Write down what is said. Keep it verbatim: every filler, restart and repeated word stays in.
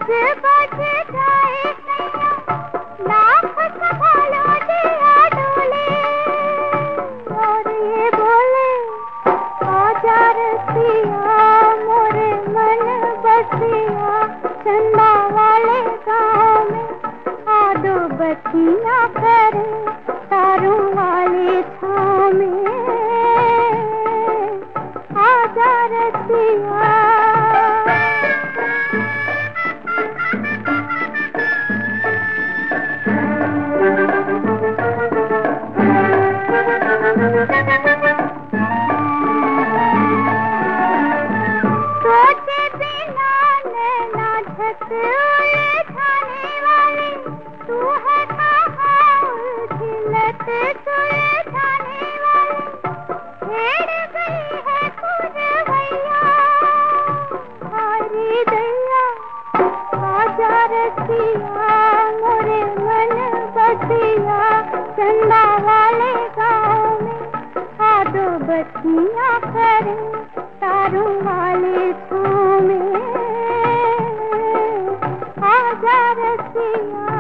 आज बज जाए लाख संभालो दिया डोले और ये बोले आजा रसिया मोरे मन बसिया चंदा वाले गाँव में आदो बतिया करे तारों वाले छाँव में आजा रसिया। सोचे बिना नैना झक उलझाने वाली तू है कहाँ उलझलत सुलझाने वाली छेड़ गई है पुरवैया हरी दैया आजा रसिया मोरे मन बसिया चंदा वाले गाँव में आदो बतिया करे तारों वाले छाँव में आजा रसिया।